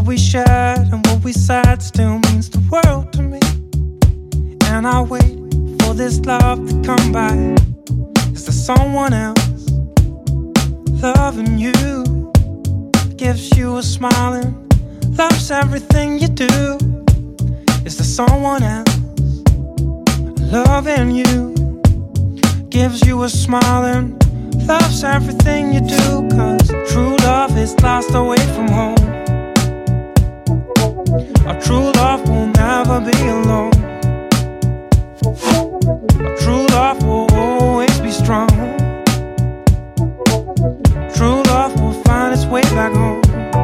we shared and what we said still means the world to me. And I wait for this love to come back. Is there someone else loving you? Gives you a smile and loves everything you do. Is there someone else loving you? Gives you a smile and loves everything you do. 'Cause true love is lost away from home. Our true love will never be alone. Our true love will always be strong. True love will find its way back home.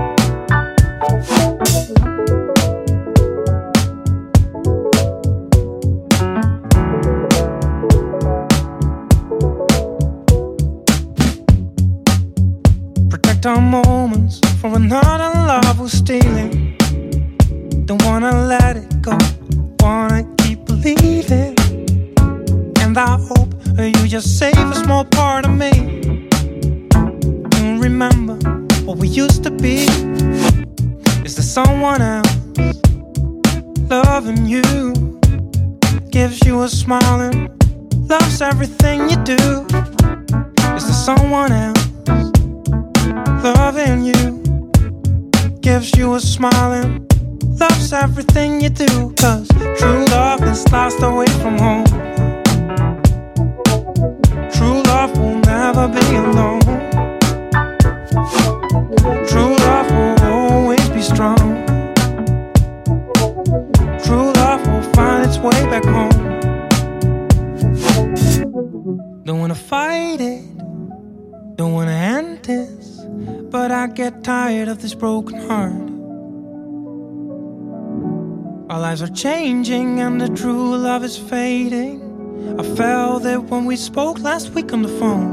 Protect our moments for another love who's stealing. Don't wanna let it go, wanna keep believing. And I hope you just save a small part of me. And remember what we used to be. Is there someone else loving you? Gives you a smile and loves everything you do. Is there someone else loving you? Gives you a smile and loves everything you do. 'Cause true love is lost away from home. True love will never be alone. True love will always be strong. True love will find its way back home. Don't wanna fight it, don't wanna end this, but I get tired of this broken heart. Our lives are changing and the true love is fading. I felt it when we spoke last week on the phone.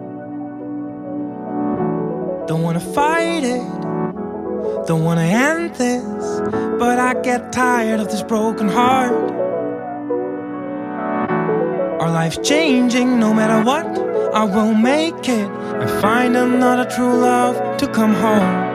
Don't wanna fight it, don't wanna end this, but I get tired of this broken heart. Our life's changing, no matter what, I will make it and find another true love to come home.